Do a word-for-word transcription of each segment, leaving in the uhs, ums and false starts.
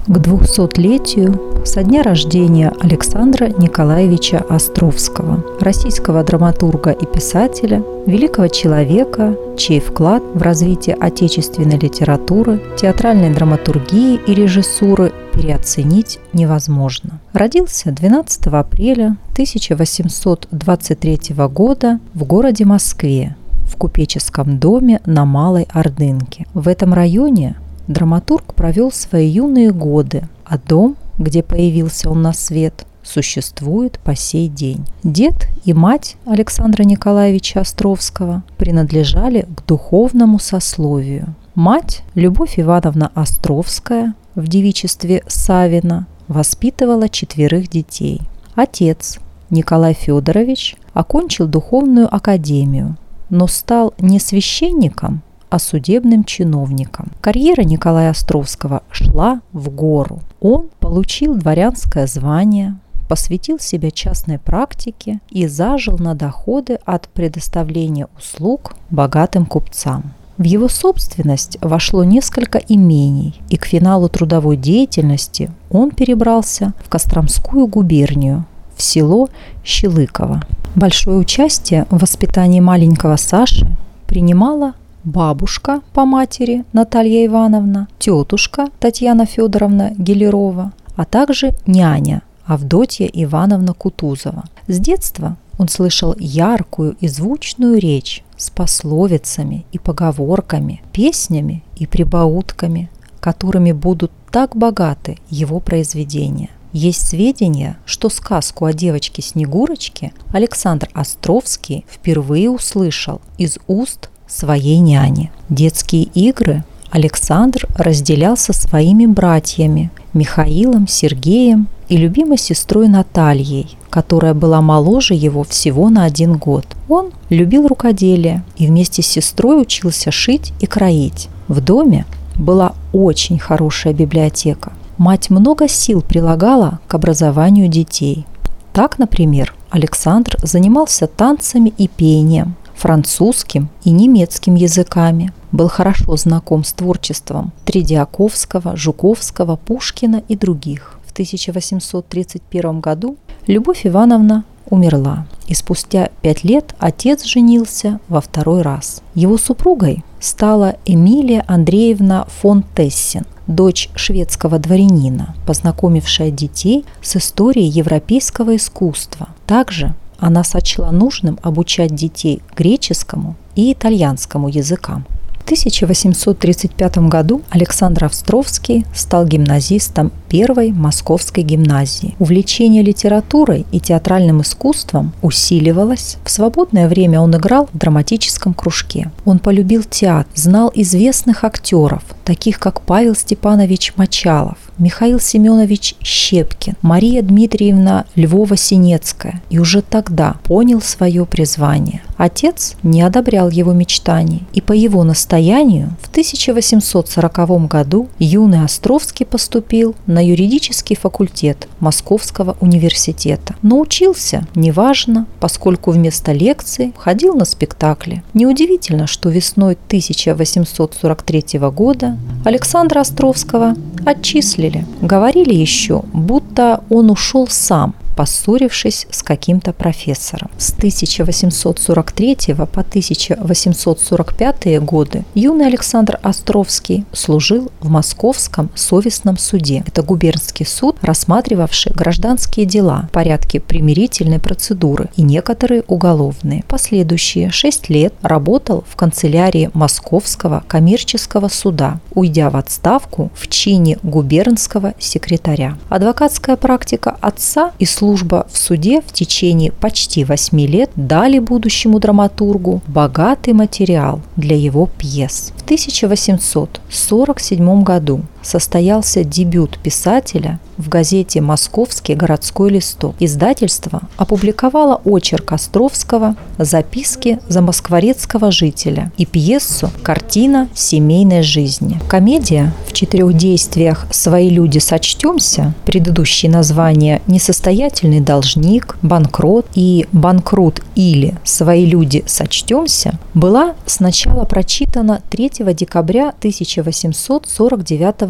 к двухсотлетию со дня рождения Александра Николаевича Островского, российского драматурга и писателя, великого человека, чей вклад в развитие отечественной литературы, театральной драматургии и режиссуры переоценить невозможно. Родился двенадцатого апреля тысяча восемьсот двадцать третьего года в городе Москве, в купеческом доме на Малой Ордынке. В этом районе драматург провел свои юные годы, а дом, где появился он на свет, существует по сей день. Дед и мать Александра Николаевича Островского принадлежали к духовному сословию. Мать, Любовь Ивановна Островская, в девичестве Савина, воспитывала четверых детей. Отец, Николай Федорович, окончил духовную академию, но стал не священником, а судебным чиновником. Карьера Николая Островского шла в гору. Он получил дворянское звание, посвятил себя частной практике и зажил на доходы от предоставления услуг богатым купцам. В его собственность вошло несколько имений, и к финалу трудовой деятельности он перебрался в Костромскую губернию, в село Щелыково. Большое участие в воспитании маленького Саши принимала бабушка по матери Наталья Ивановна, тетушка Татьяна Федоровна Гелерова, а также няня Авдотья Ивановна Кутузова. С детства он слышал яркую и звучную речь с пословицами и поговорками, песнями и прибаутками, которыми будут так богаты его произведения. Есть сведения, что сказку о девочке-снегурочке Александр Островский впервые услышал из уст своей няни. Детские игры Александр разделял со своими братьями Михаилом, Сергеем и любимой сестрой Натальей, которая была моложе его всего на один год. Он любил рукоделие и вместе с сестрой учился шить и кроить. В доме была очень хорошая библиотека. Мать много сил прилагала к образованию детей. Так, например, Александр занимался танцами и пением, французским и немецким языками, был хорошо знаком с творчеством Тредиаковского, Жуковского, Пушкина и других. В тысяча восемьсот тридцать первом году Любовь Ивановна умерла, и спустя пять лет отец женился во второй раз. Его супругой стала Эмилия Андреевна фон Тессин, дочь шведского дворянина, познакомившая детей с историей европейского искусства. Также она сочла нужным обучать детей греческому и итальянскому языкам. В тысяча восемьсот тридцать пятом году Александр Островский стал гимназистом первой Московской гимназии. Увлечение литературой и театральным искусством усиливалось. В свободное время он играл в драматическом кружке. Он полюбил театр, знал известных актеров, таких как Павел Степанович Мочалов, Михаил Семенович Щепкин, Мария Дмитриевна Львова-Синецкая, и уже тогда понял свое призвание. Отец не одобрял его мечтаний, и по его настоянию в тысяча восемьсот сороковом году юный Островский поступил на юридический факультет Московского университета. Но учился неважно, поскольку вместо лекций ходил на спектакли. Неудивительно, что весной тысяча восемьсот сорок третьего года Александра Островского отчислили. Говорили еще, будто он ушел сам, поссорившись с каким-то профессором. С тысяча восемьсот сорок третьего по тысяча восемьсот сорок пятые годы юный Александр Островский служил в Московском совестном суде. Это губернский суд, рассматривавший гражданские дела, порядки примирительной процедуры и некоторые уголовные. Последующие шесть лет работал в канцелярии Московского коммерческого суда, уйдя в отставку в чине губернского секретаря. Адвокатская практика отца и служба в суде в течение почти восьми лет дали будущему драматургу богатый материал для его пьес. В тысяча восемьсот сорок седьмом году состоялся дебют писателя в газете «Московский городской листок». Издательство опубликовало очерк Островского «Записки замоскворецкого жителя» и пьесу «Картина семейной жизни». Комедия в четырех действиях «Свои люди, сочтемся», предыдущие названия «Несостоятельный должник», «Банкрот» и «Банкрут» или «Свои люди, сочтемся» была сначала прочитана третьего декабря тысяча восемьсот сорок девятого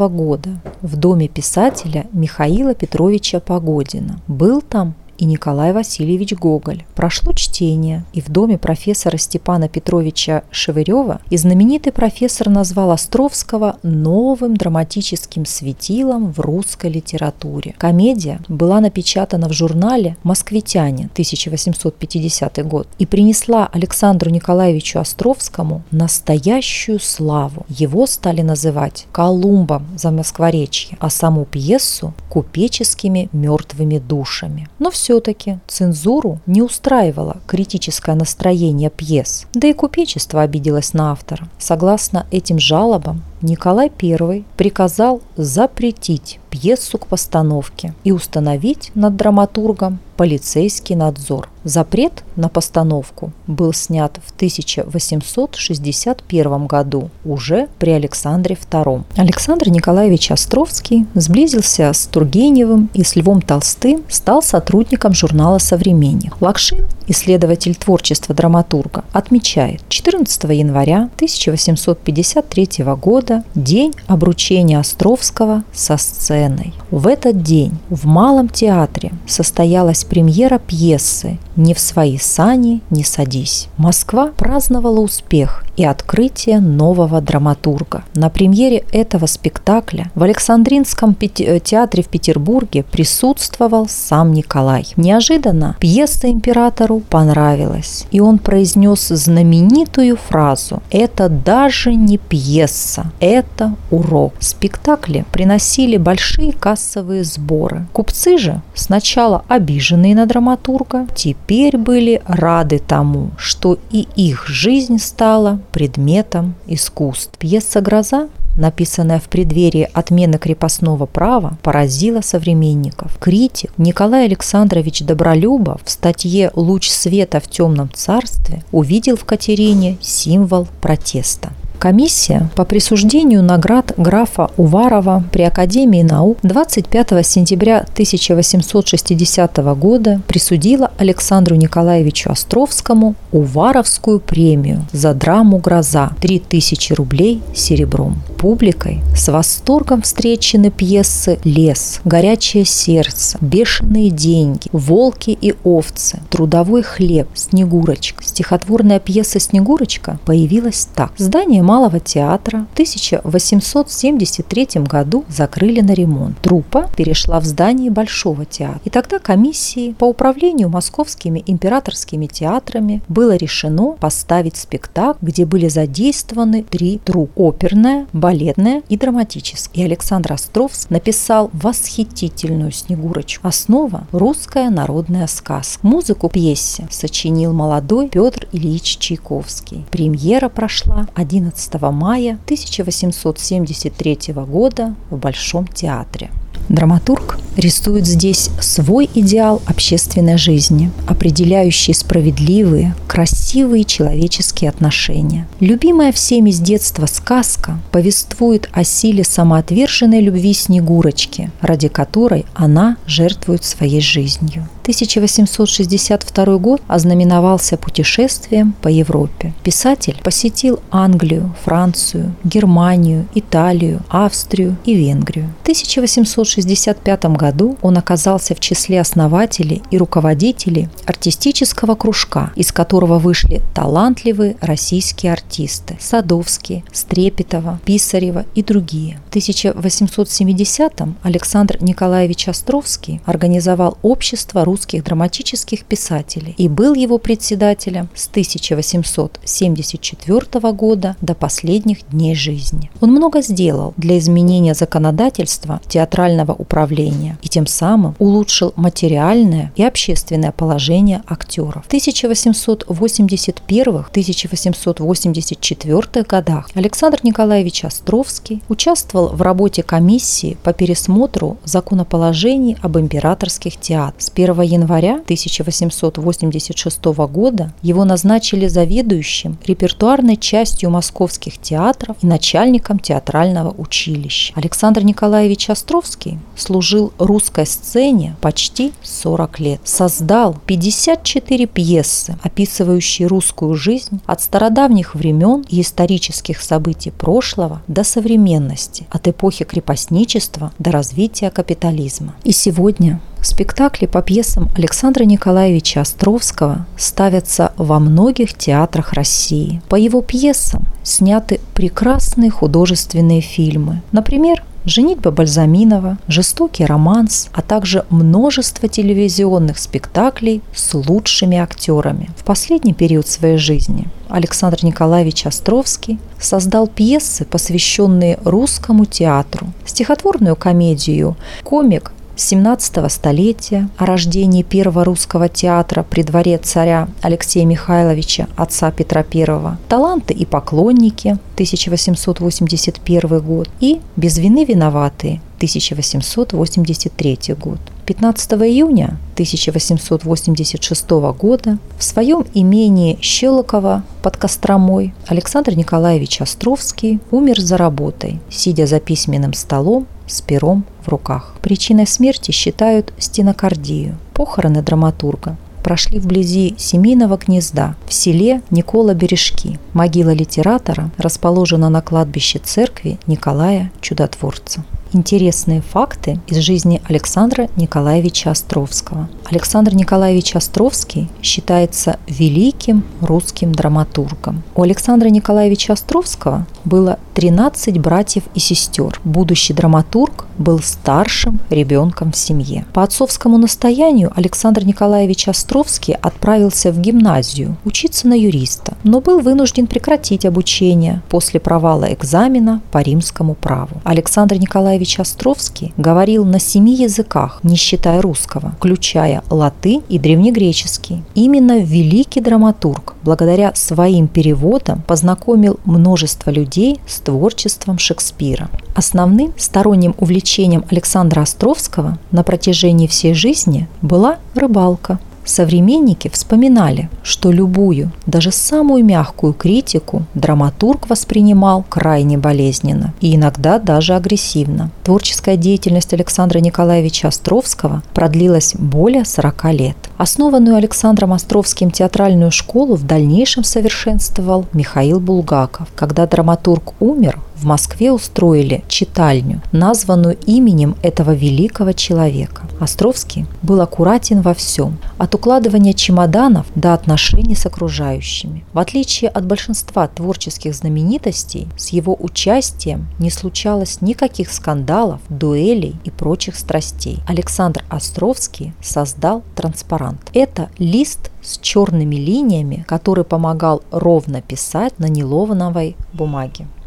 семнадцатого года в доме писателя Михаила Петровича Погодина. Был там и Николай Васильевич Гоголь. Прошло чтение, и в доме профессора Степана Петровича Шевырева и знаменитый профессор назвал Островского новым драматическим светилом в русской литературе. Комедия была напечатана в журнале «Москвитянин» тысяча восемьсот пятидесятый год и принесла Александру Николаевичу Островскому настоящую славу. Его стали называть Колумбом Замоскворечья, а саму пьесу – купеческими мертвыми душами. Но все Все-таки цензуру не устраивало критическое настроение пьес, да и купечество обиделось на автора. Согласно этим жалобам, Николай Первый приказал запретить пьесу к постановке и установить над драматургом полицейский надзор. Запрет на постановку был снят в тысяча восемьсот шестьдесят первом году, уже при Александре Втором. Александр Николаевич Островский сблизился с Тургеневым и с Львом Толстым, стал сотрудником журнала «Современник». Лакшин, исследователь творчества драматурга, отмечает: четырнадцатого января тысяча восемьсот пятьдесят третьего года день обручения Островского со сценой. В этот день в Малом театре состоялась премьера пьесы «Не в свои сани не садись». Москва праздновала успех и открытие нового драматурга. На премьере этого спектакля в Александринском театре в Петербурге присутствовал сам Николай. Неожиданно пьеса императору понравилась, и он произнес знаменитую фразу: «Это даже не пьеса, это урок». Спектакли приносили большие кассовые сборы. Купцы же, сначала обиженные на драматурга, теперь были рады тому, что и их жизнь стала предметом искусств. Пьеса «Гроза», написанная в преддверии отмены крепостного права, поразила современников. Критик Николай Александрович Добролюбов в статье «Луч света в темном царстве» увидел в Катерине символ протеста. Комиссия по присуждению наград графа Уварова при Академии наук двадцать пятого сентября тысяча восемьсот шестидесятого года присудила Александру Николаевичу Островскому Уваровскую премию за драму «Гроза» – три тысячи рублей серебром. Публикой с восторгом встречены пьесы «Лес», «Горячее сердце», «Бешеные деньги», «Волки и овцы», «Трудовой хлеб», «Снегурочка». Стихотворная пьеса «Снегурочка» появилась так. Здание Малого театра в тысяча восемьсот семьдесят третьем году закрыли на ремонт. Труппа перешла в здание Большого театра. И тогда комиссией по управлению московскими императорскими театрами было решено поставить спектакль, где были задействованы три труппы: оперная, балетная и драматическая. И Александр Островский написал восхитительную «Снегурочку». Основа – русская народная сказка. Музыку к пьесе сочинил молодой Петр Ильич Чайковский. Премьера прошла одиннадцатого мая тысяча восемьсот семьдесят третьего года в Большом театре. Драматург рисует здесь свой идеал общественной жизни, определяющий справедливые, красивые человеческие отношения. Любимая всеми с детства сказка повествует о силе самоотверженной любви Снегурочки, ради которой она жертвует своей жизнью. тысяча восемьсот шестьдесят второй год ознаменовался путешествием по Европе. Писатель посетил Англию, Францию, Германию, Италию, Австрию и Венгрию. В тысяча восемьсот шестьдесят пятом году он оказался в числе основателей и руководителей артистического кружка, из которого вышли талантливые российские артисты: Садовский, Стрепетова, Писарева и другие. В тысяча восемьсот семидесятом Александр Николаевич Островский организовал общество русских драматических писателей и был его председателем с тысяча восемьсот семьдесят четвёртого года до последних дней жизни. Он много сделал для изменения законодательства театрального управления и тем самым улучшил материальное и общественное положение актеров. В тысяча восемьсот восемьдесят первом — тысяча восемьсот восемьдесят четвёртом годах Александр Николаевич Островский участвовал в работе комиссии по пересмотру законоположений об императорских театрах. С первого января тысяча восемьсот восемьдесят шестого года его назначили заведующим репертуарной частью московских театров и начальником театрального училища. Александр Николаевич Островский служил русской сцене почти сорок лет. Создал пятьдесят четыре пьесы, описывающие русскую жизнь от стародавних времен и исторических событий прошлого до современности, от эпохи крепостничества до развития капитализма. И сегодня спектакли по пьесам Александра Николаевича Островского ставятся во многих театрах России. По его пьесам сняты прекрасные художественные фильмы. Например, «Женитьба Бальзаминова», «Жестокий романс», а также множество телевизионных спектаклей с лучшими актерами. В последний период своей жизни Александр Николаевич Островский создал пьесы, посвященные русскому театру, стихотворную комедию «Комик семнадцатого столетия» о рождении первого русского театра при дворе царя Алексея Михайловича, отца Петра Первого, «Таланты и поклонники» тысяча восемьсот восемьдесят первый год и «Без вины виноватые» тысяча восемьсот восемьдесят третий год. пятнадцатого июня тысяча восемьсот восемьдесят шестого года в своем имении Щелоково под Костромой Александр Николаевич Островский умер за работой, сидя за письменным столом с пером в руках. Причиной смерти считают стенокардию. Похороны драматурга прошли вблизи семейного гнезда в селе Никола-Бережки. Могила литератора расположена на кладбище церкви Николая Чудотворца. Интересные факты из жизни Александра Николаевича Островского. Александр Николаевич Островский считается великим русским драматургом. У Александра Николаевича Островского было тринадцать братьев и сестер. Будущий драматург был старшим ребенком в семье. По отцовскому настоянию Александр Николаевич Островский отправился в гимназию учиться на юриста, но был вынужден прекратить обучение после провала экзамена по римскому праву. Александр Николаевич Островский говорил на семи языках, не считая русского, включая латынь и древнегреческий. Именно великий драматург, благодаря своим переводам, познакомил множество людей с творчеством Шекспира. Основным сторонним увлечением Александра Островского на протяжении всей жизни была рыбалка. Современники вспоминали, что любую, даже самую мягкую критику драматург воспринимал крайне болезненно и иногда даже агрессивно. Творческая деятельность Александра Николаевича Островского продлилась более сорока лет. Основанную Александром Островским театральную школу в дальнейшем совершенствовал Михаил Булгаков. Когда драматург умер, в Москве устроили читальню, названную именем этого великого человека. Островский был аккуратен во всем, от укладывания чемоданов до отношений с окружающими. В отличие от большинства творческих знаменитостей, с его участием не случалось никаких скандалов, дуэлей и прочих страстей. Александр Островский создал транспарант. Это лист с черными линиями, который помогал ровно писать на нейлоновой бумаге.